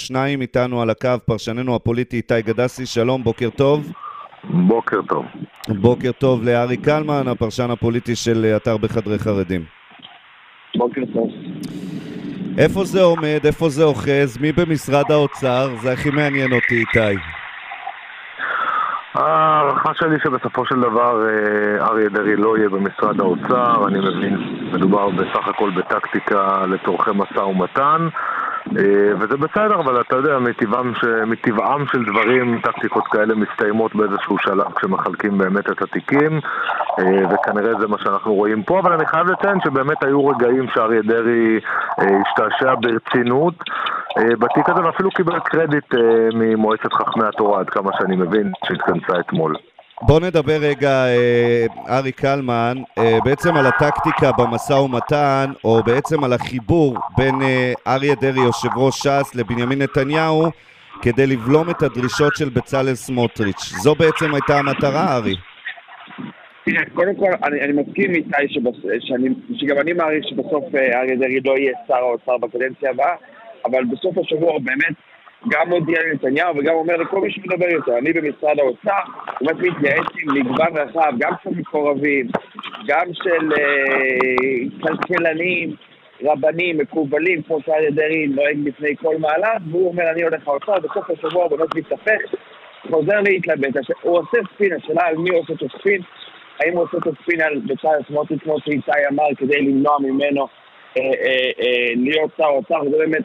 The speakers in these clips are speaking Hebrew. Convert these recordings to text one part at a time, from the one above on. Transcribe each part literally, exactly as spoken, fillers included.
שניים איתנו על הקו, פרשננו הפוליטי איתי גדסי, שלום, בוקר טוב. בוקר טוב. בוקר טוב לארי קלמן, הפרשן הפוליטי של אתר בחדרי חרדים. בוקר טוב. איפה זה עומד, איפה זה אוחז, מי במשרד האוצר? זה הכי מעניין אותי, איתי. הערכה שלי שבסופו של דבר אריה דרעי לא יהיה במשרד האוצר. אני מבין, מדובר בסך הכל בטקטיקה לצורכי משא ומתן, וזה בסדר, אבל אתה יודע, מטבעם, ש... מטבעם של דברים, טקטיקות כאלה מסתיימות באיזשהו שלב כשמחלקים באמת את התיקים, וכנראה זה מה שאנחנו רואים פה. אבל אני חייב לציין שבאמת היו רגעים שאריה דרעי השתעשע ברצינות בתיק הזה, ואפילו קיבל קרדיט ממועצת חכמי התורה, עד כמה שאני מבין, שהתכנסה אתמול. בוא נדבר רגע, ארי קלמן, בעצם על הטקטיקה במשא ומתן, או בעצם על החיבור בין אריה דרעי, יושב ראש ש"ס, לבנימין נתניהו, כדי לבלום את הדרישות של בצלאל סמוטריץ'. זו בעצם הייתה המטרה, ארי. קודם כל, אני, אני מסכים איתי שבס... שאני... שגם אני מעריך שבסוף אריה דרעי לא יהיה שר האוצר בקדנציה הבאה, אבל בסוף השבוע באמת גם מודיע לנתניהו וגם אומר לכל מי שמדבר יותר, אני במשרד האוצר, באמת מתייעץ עם מגוון רחב, גם של מקורבים, גם של אה, כלכלנים, רבנים, מקובלים, כמו שאריה דרעי נוהג בפני כל מהלך, והוא אומר אני הולך האוצר, בסוף השבוע הוא באמת מתהפך, חוזר להתלבט, הוא עושה ספין, השאלה על מי עושה את הספין, האם הוא עושה את הספין על בצלאל סמוטריץ' כמו שאיתי אמר, כדי למנוע ממנו אה, אה, אה, להיות שר האוצר, וזה באמת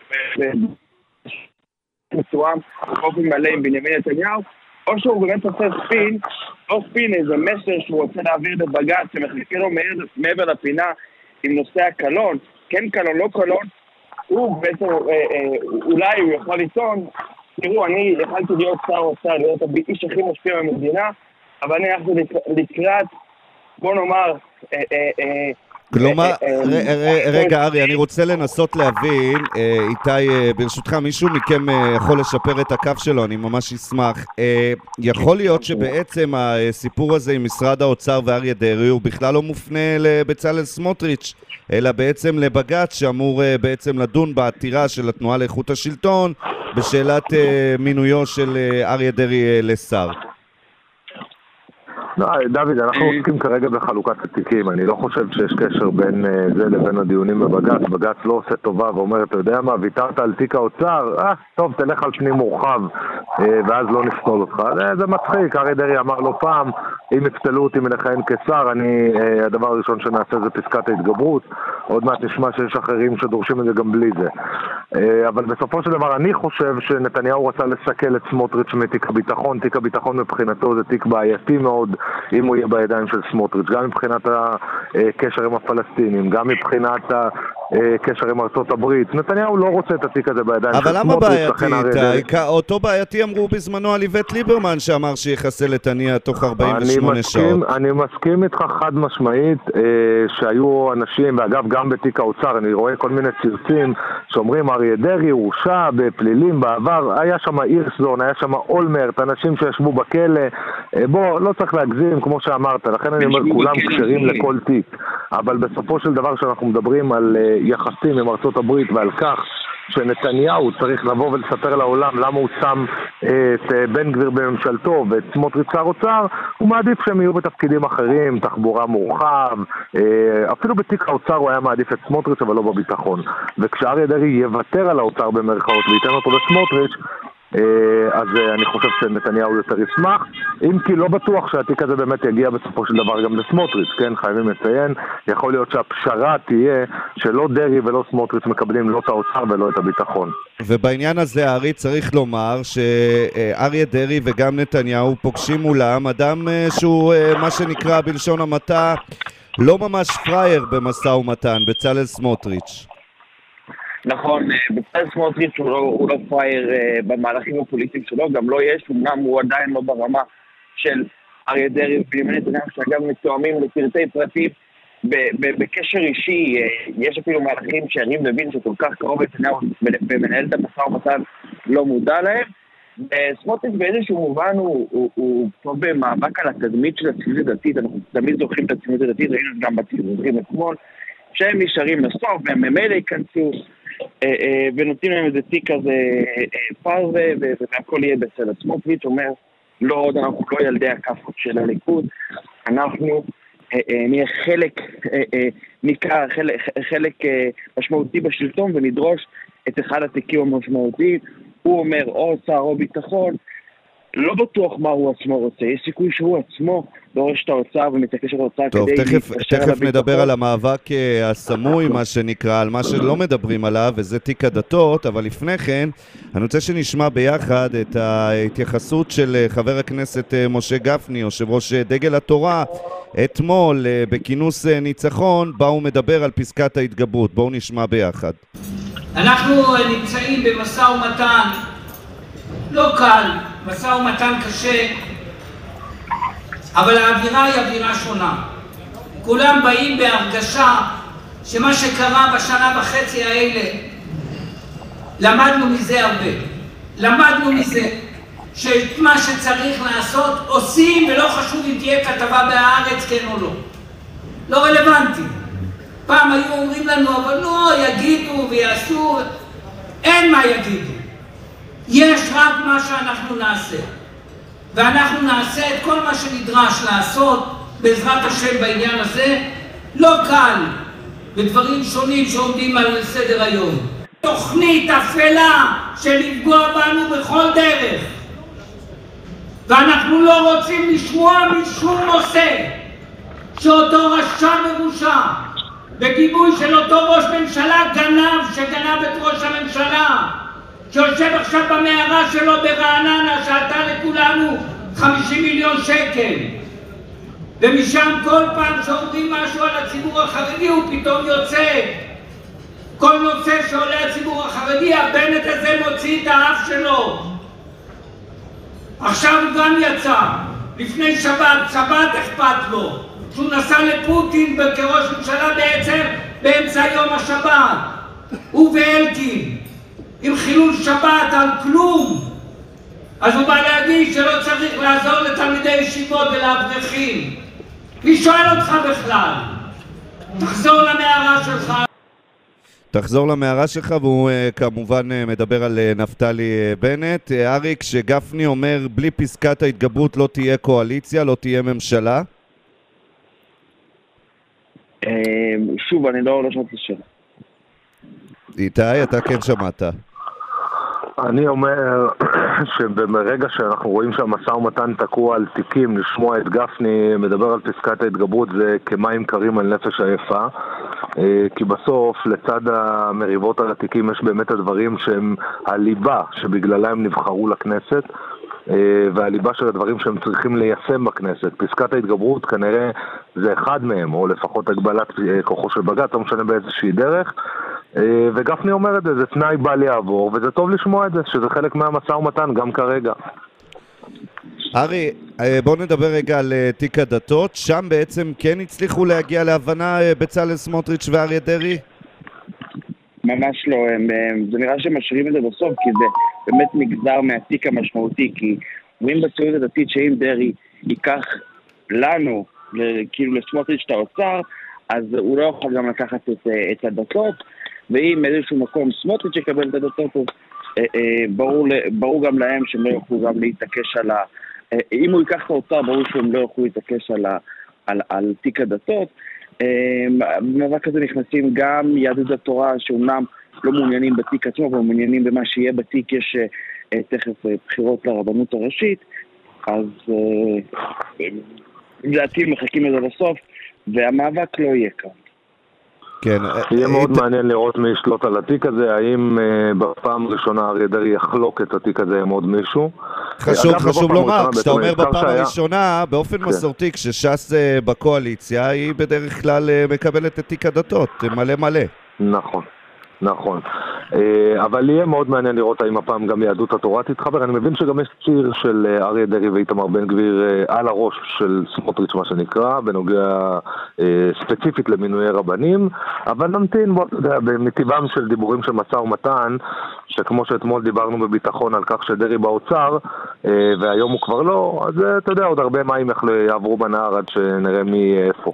מסוים, באופן מלא עם בנימין נתניהו, או שהוא באמת עושה ספין, לא ספין, איזה מסר שהוא רוצה להעביר בבג"ץ, שמחכה לו מעבר לפינה עם נושא הקלון, כן קלון, לא קלון, הוא בעצם, אולי הוא יכול לטעון, תראו, אני יכלתי להיות שר האוצר, להיות האיש הכי משפיע במדינה, אבל אני הלכתי לקראת, בוא נאמר, כלומר, רגע ארי, אני רוצה לנסות להבין, איתי, ברשותך, מישהו מכם יכול לשפר את הקו שלו, אני ממש אשמח. יכול להיות שבעצם הסיפור הזה עם משרד האוצר ואריה דרעי הוא בכלל לא מופנה לבצלאל סמוטריץ', אלא בעצם לבג"ץ שאמור בעצם לדון בעתירה של התנועה לאיכות השלטון בשאלת מינויו של אריה דרעי לשר. דוד, אנחנו עוסקים כרגע בחלוקת התיקים. אני לא חושב שיש קשר בין זה לבין הדיונים בבג"ץ. בג"ץ לא עושה טובה ואומר, אתה יודע מה, ויתרת על תיק האוצר? אה, טוב, תלך על פנים מורחב ואז לא נפסול אותך. זה, זה מצחיק. אריה דרעי אמר לו פעם, אם יפסלו אותי מלכהן כשר, אני, הדבר הראשון שנעשה זה פסקת ההתגברות. עוד מעט נשמע שיש אחרים שדורשים את זה גם בלי זה. אבל בסופו של דבר אני חושב שנתניהו רצה לסכל את סמוטריץ' מתיק הביטחון. תיק הביטחון מבחינתו זה תיק בעייתי מאוד, אם הוא יהיה בידיים של סמוטריץ', גם מבחינת הקשר עם הפלסטינים, גם מבחינת הקשר עם ארצות הברית. נתניהו לא רוצה את התיק הזה בידיים של סמוטריץ'. אבל למה בעייתי? אותו בעייתי אמרו בזמנו על איווט ליברמן, שאמר שיחסל את הנייה תוך ארבעים ושמונה שעות. אני מסכים איתך חד משמעית שהיו אנשים, ואגב גם בתיק האוצר, אני רואה כל מיני ציוצים שאומרים אריה דרעי הורשע בפלילים בעבר, היה שם הירשזון, היה שם אולמרט, אנשים שישבו בכלא. בוא, לא צריך להגזים כמו שאמרת, לכן אני אומר כולם קשרים לכל תיק, אבל בסופו של דבר שאנחנו מדברים על יחסים עם ארצות הברית ועל כך שנתניהו צריך לבוא ולספר לעולם למה הוא שם את בן גביר בממשלתו ואת סמוטריץ' שר אוצר, הוא מעדיף שהם יהיו בתפקידים אחרים, תחבורה מורחב, אפילו בתיק האוצר הוא היה מעדיף את סמוטריץ' אבל לא בביטחון. וכשאריה דרעי יוותר על האוצר במרכאות וייתן אותו לסמוטריץ', אז אני חושב שנתניהו יותר ישמח, אם כי לא בטוח שהתיק הזה באמת יגיע בסופו של דבר גם לסמוטריץ', כן, חייבים לציין, יכול להיות שהפשרה תהיה שלא דרעי ולא סמוטריץ' מקבלים לא את האוצר ולא את הביטחון. ובעניין הזה ארי צריך לומר שאריה דרעי וגם נתניהו פוגשים מולם אדם שהוא מה שנקרא בלשון המעטה לא ממש פרייר במשא ומתן, בצלאל סמוטריץ'. נכון, בצלאל סמוטריץ' הוא לא, הוא לא פרייר uh, במהלכים הפוליטיים שלו, גם לא יש, אמנם הוא עדיין לא ברמה של אריה דרעי ובנימין נתניהו, שאגב מתואמים לפרטי פרטים בקשר אישי. uh, יש אפילו מהלכים שיריב לוין שכל כך קרוב לנתניהו ומנהל את המשא ומתן לא מודע להם. סמוטריץ' באיזשהו מובן הוא, הוא, הוא פה במאבק על התדמית של הציונות הדתית, אנחנו תמיד זוכרים את הציונות הדתית, ראינו גם בציבורים אתמול, שהם נשארים לסוף והם ממילא ייכנסו. ונותנים להם איזה תיק כזה פרווה, והכל יהיה בסדר. סמוטריץ' אומר, לא עוד, אנחנו לא ילדי הכפות של הליכוד, אנחנו נהיה חלק ניכר, חלק משמעותי בשלטון, ונדרוש את אחד התיקים המשמעותיים. הוא אומר, או שר או ביטחון, לא בטוח מה הוא עצמו רוצה, יש סיכוי שהוא עצמו דורש את האוצר ומתעקש את האוצר כדי להתקשר על הביטחון. תכף נדבר על המאבק הסמוי, מה שנקרא, על מה שלא מדברים עליו, וזה תיק הדתות, אבל לפני כן, אני רוצה שנשמע ביחד את ההתייחסות של חבר הכנסת משה גפני, יושב ראש דגל התורה, אתמול בכינוס ניצחון, בה הוא מדבר על פסקת ההתגברות. בואו נשמע ביחד. אנחנו נמצאים במשא ומתן לא קל, משא ומתן קשה, אבל האווירה היא אווירה שונה. כולם באים בהרגשה שמה שקרה בשנה וחצי האלה, למדנו מזה הרבה. למדנו מזה שאת מה שצריך לעשות עושים, ולא חשוב אם תהיה כתבה בהארץ כן או לא. לא רלוונטי. פעם היו אומרים לנו, אבל לא, יגידו ויעשו, אין מה יגידו. יש רק מה שאנחנו נעשה. ואנחנו נעשה את כל מה שנדרש לעשות בעזרת השם בעניין הזה. לא קל, בדברים שונים שעומדים על סדר היום. תוכנית אפלה של לפגוע בנו בכל דרך. ואנחנו לא רוצים לשמוע משום נושא שאותו רשע מרושע בגיבוי של אותו ראש ממשלה גנב שגנב את ראש הממשלה שיושב עכשיו במערה שלו ברעננה שעלתה לכולנו חמישים מיליון שקל, ומשם כל פעם שאומרים משהו על הציבור החרדי הוא פתאום יוצא. כל נושא שעולה הציבור החרדי הבנט הזה מוציא את האף שלו. עכשיו הוא גם יצא לפני שבת, שבת אכפת לו שהוא נסע לפוטין כראש ממשלה בעצם באמצע יום השבת, הוא ואלקין עם חילול שבת על כלום. אז הוא בא להגיד שלא צריך לעזור לתלמידי ישיבות ולאברכים. מי שואל אותך בכלל? תחזור למערה שלך. תחזור למערה שלך, והוא כמובן מדבר על נפתלי בנט. אריק, שגפני אומר בלי פסקת ההתגברות לא תהיה קואליציה, לא תהיה ממשלה? שוב, אני לא שמעתי את השאלה. איתי, אתה כן שמעת. אני אומר שברגע שאנחנו רואים שהמשא ומתן תקוע על תיקים, לשמוע את גפני מדבר על פסקת ההתגברות זה כמים קרים על נפש עייפה, כי בסוף לצד המריבות על התיקים יש באמת הדברים שהם הליבה שבגללה הם נבחרו לכנסת, והליבה של הדברים שהם צריכים ליישם בכנסת. פסקת ההתגברות כנראה זה אחד מהם, או לפחות הגבלת כוחו של בג"ץ, לא משנה באיזושהי דרך, וגפני אומר את זה, זה תנאי בל יעבור, וזה טוב לשמוע את זה, שזה חלק מהמשא ומתן גם כרגע. ארי, בואו נדבר רגע על תיק הדתות. שם בעצם כן הצליחו להגיע להבנה בצלאל סמוטריץ' ואריה דרעי? ממש לא, הם, זה נראה שמשאירים את זה בסוף, כי זה באמת נגזר מהתיק המשמעותי, כי אומרים בציונות הדתית שאם דרעי ייקח לנו, כאילו לסמוטריץ' את האוצר, אז הוא לא יכול גם לקחת את, את הדתות, ואם איזשהו מקום סמוטריץ' יקבל את הדתות, אז אה, אה, ברור, ברור גם להם שהם לא יוכלו גם להתעקש על ה... אה, אם הוא ייקח את האוצר, ברור שהם לא יוכלו להתעקש על, ה, על, על תיק הדתות. אה, במאבק הזה נכנסים גם יהדות התורה, שאומנם לא מעוניינים בתיק עצמו, אבל מעוניינים במה שיהיה בתיק. יש אה, תכף אה, בחירות לרבנות הראשית, אז אה, לדעתי מחכים את זה לסוף, והמאבק לא יהיה כאן. כן, יהיה מאוד מעניין לראות מי ישלוט על התיק הזה, האם בפעם הראשונה אריה דרעי יחלוק את התיק הזה עם עוד מישהו. חשוב, חשוב לומר, כשאתה אומר בפעם הראשונה, באופן מסורתי, כשש"ס בקואליציה, היא בדרך כלל מקבלת את תיק הדתות, מלא מלא. נכון. נכון, אבל יהיה מאוד מעניין לראות האם הפעם גם יהדות התורה תתחבר. אני מבין שגם יש ציר של אריה דרעי ואיתמר בן גביר על הראש של סמוטריץ' מה שנקרא, בנוגע ספציפית למינויי רבנים, אבל נמתין בו, אתה יודע, במטיבם של דיבורים של משא ומתן, שכמו שאתמול דיברנו בביטחון על כך שדרעי באוצר, והיום הוא כבר לא, אז אתה יודע, עוד הרבה מים יעברו בנהר עד שנראה מי איפה.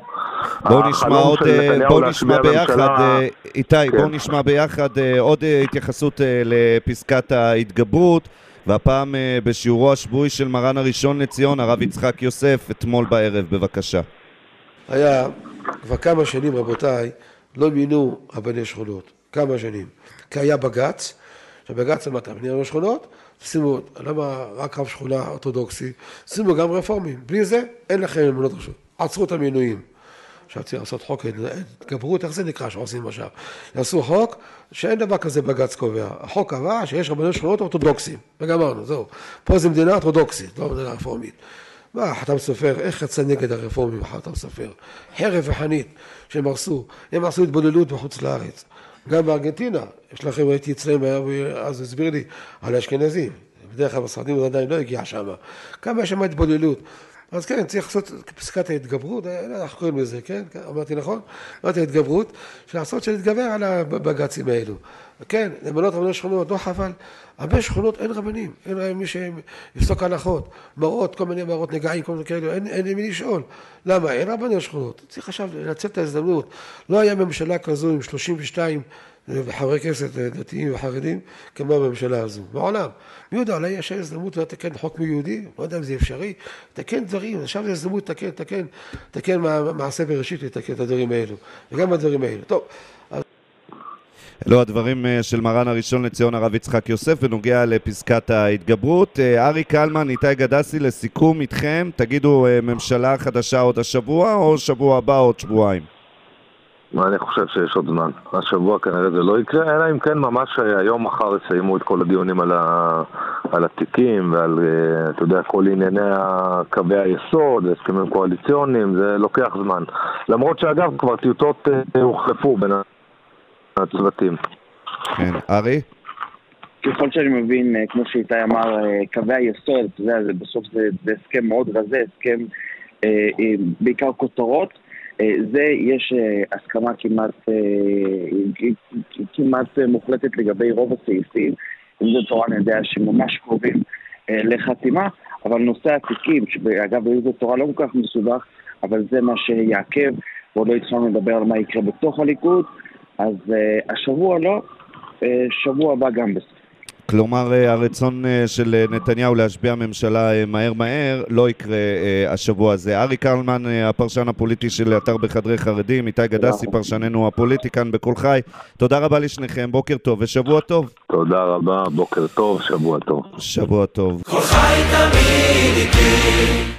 בואו נשמע עוד, בואו נשמע ביחד, איתי, בואו נשמע ביחד עוד התייחסות לפסקת ההתגברות, והפעם בשיעורו השבועי של מרן הראשון לציון, הרב יצחק יוסף, אתמול בערב, בבקשה. היה כבר כמה שנים, רבותיי, לא מינו רבני שכונות, כמה שנים, כי היה בג"ץ, שבג"ץ אמרת, רבני רבני שכונות, שימו, למה רק רב שכונה אורתודוקסי, שימו גם רפורמים, בלי זה אין לכם אמונות רשות, עצרו את המינויים. עכשיו צריך לעשות חוק התגברות, איך זה נקרא שעושים עכשיו? יעשו חוק שאין דבר כזה בג"ץ קובע, החוק קבע שיש רבני שכונות אורתודוקסים, וגמרנו, זהו, פה זה מדינה אורתודוקסית, לא מדינה רפורמית. מה, חתם סופר, איך יצא נגד הרפורמים חתם סופר? חרב וחנית שהם עשו, הם עשו התבוללות בחוץ לארץ. גם בארגנטינה, יש לכם, ראיתי אצלם, אז הסביר לי, על האשכנזים, בדרך כלל בסרטים זה עדיין לא הגיע שם. כמה יש שם התבוללות? אז כן, צריך לעשות פסקת ההתגברות, אנחנו קוראים לזה, כן? אמרתי נכון? אמרתי ההתגברות, שלעשות שלהתגבר על הבג"צים האלו. כן, למנות רבני שכונות, לא חבל. הרבה שכונות אין רבנים, אין רבנים מי שיפסוק הלכות, מראות, כל מיני מראות נגעים, כל מיני כאלו, אין, אין מי לשאול. למה? אין רבני שכונות. צריך עכשיו לנצל את ההזדמנות. לא היה ממשלה כזו עם שלושים ושתיים חברי כנסת דתיים וחרדים כמו הממשלה הזו. בעולם. מי יודע, אולי יש הזדמנות לתקן חוק מיהודי, לא יודע אם זה אפשרי, תקן דברים, עכשיו זה הזדמנות לתקן, תקן, תקן מעשה בראשית, לתקן את הדברים האלו, וגם הדברים האלו. טוב. אלו הדברים של מרן הראשון לציון הרב יצחק יוסף בנוגע לפסקת ההתגברות. ארי קלמן, איתי גדסי, לסיכום איתכם, תגידו ממשלה חדשה עוד השבוע או שבוע הבא עוד שבועיים? אני חושב שיש עוד זמן. השבוע כנראה זה לא יקרה, אלא אם כן ממש היום מחר יסיימו את כל הדיונים על, ה... על התיקים ועל, אתה יודע, כל ענייני קווי היסוד, הסכמים קואליציוניים, זה לוקח זמן. למרות שאגב כבר טיוטות הוחלפו בין הצוותים. כן, ארי? ככל שאני מבין, כמו שאיתי אמר, קווי היסוד, אתה יודע, בסוף זה, זה הסכם מאוד רזה, הסכם בעיקר כותרות, זה יש הסכמה כמעט, כמעט מוחלטת לגבי רוב הסעיפים, אם זה תורה אני יודע שממש קרובים לחתימה, אבל נושא התיקים, שאגב זה תורה לא כל כך מסובך, אבל זה מה שיעכב, ועוד לא התחלנו לדבר על מה יקרה בתוך הליכוד, אז השבוע לא, שבוע הבא גם בסוף. כלומר, הרצון של נתניהו להשביע ממשלה מהר מהר לא יקרה השבוע הזה. ארי קלמן, הפרשן הפוליטי של אתר בחדרי חרדים, איתי גדסי, פרשננו הפוליטי כאן בכל חי. תודה רבה לשניכם, בוקר טוב ושבוע טוב. תודה רבה, בוקר טוב, שבוע טוב. שבוע טוב. כל חי תמיד איתי.